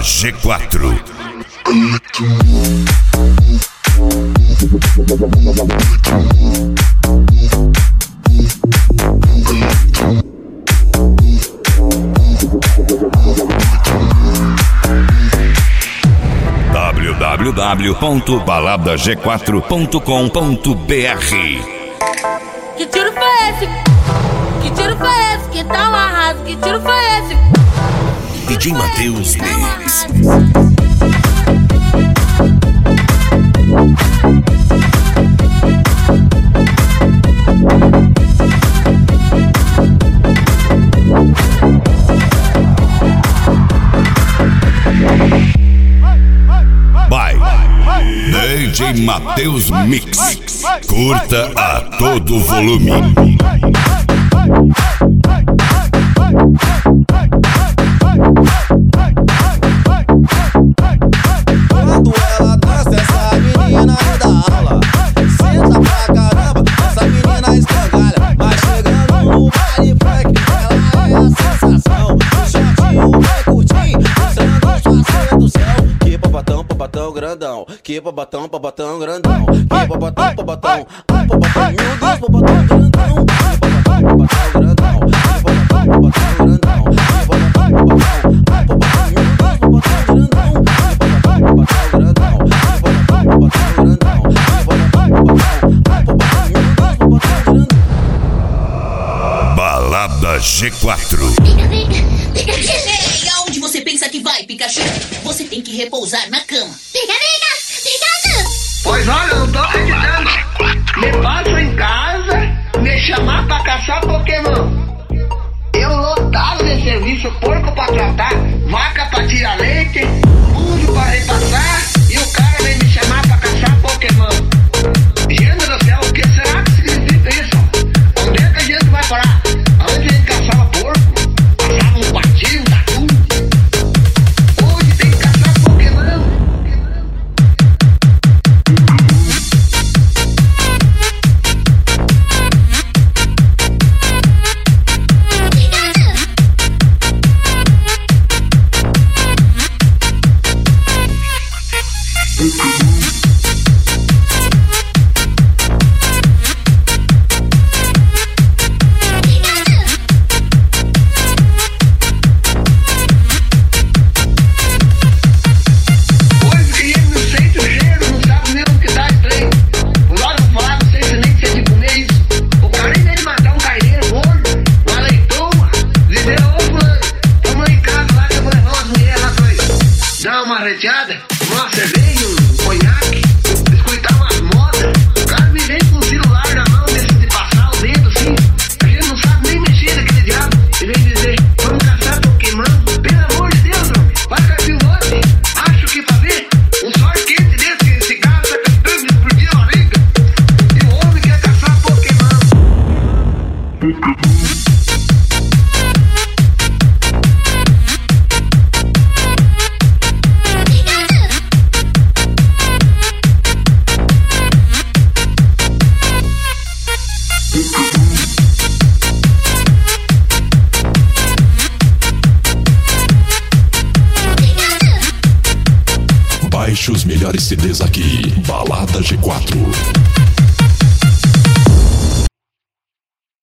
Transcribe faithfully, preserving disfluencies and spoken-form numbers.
G quatro. w w w ponto balada g quatro ponto com ponto b r. Que tiro foi esse? Que tiro foi esse? Que tá um arraso? Que tiro foi esse? D J Matheus Mix. Vai, D J Matheus Mix. Curta a todo volume. Quando ela dança, essa menina me dá aula. Senta pra caramba, essa menina escangalha. Mas chegando no baile funk, ela é a sensação. O shortinho vai curtir, mostrando sua sedução. Que pabatão, pabatão grandão. Que pabatão, pabatão grandão. Que pabatão, pabatão, pabatão. Meu Deus, pabatão grandão. Que pabatão, pabatão grandão. Que pabatão, pabatão grandão. Que pabatão, pabatão, pabatão. Meu Deus, pabatão grandão. Balada G quatro. Ei, aonde você pensa que vai, Pikachu? Você tem que repousar na cama. Pica, pica, Pikachu! Pois olha, eu não tô acreditando. Me passa em casa, me chamar pra caçar Pokémon. Eu lotado de serviço, porco pra tratar, vaca pra tirar leite, mundo pra repassar, e o cara vem me chamar pra caçar Pokémon. Gente do céu, o que será que significa isso? Onde é que a gente vai parar? Antes a gente caçava porco, caçava um patinho, um tatu. Hoje tem que caçar Pokémon. Uma cerveja, um conhaque, escutar umas modas. O cara me vem com o celular na mão, desse de passar o dedo assim. A gente não sabe nem mexer naquele diabo. E vem dizer, vamos caçar Pokémon. Pelo amor de Deus, homem, vai cair o lote. Acho que pra ver um sol quente desse, esse cara tá cantando, explodir a barriga. E o homem quer caçar Pokémon. Baixe os melhores C Ds aqui. Balada G quatro.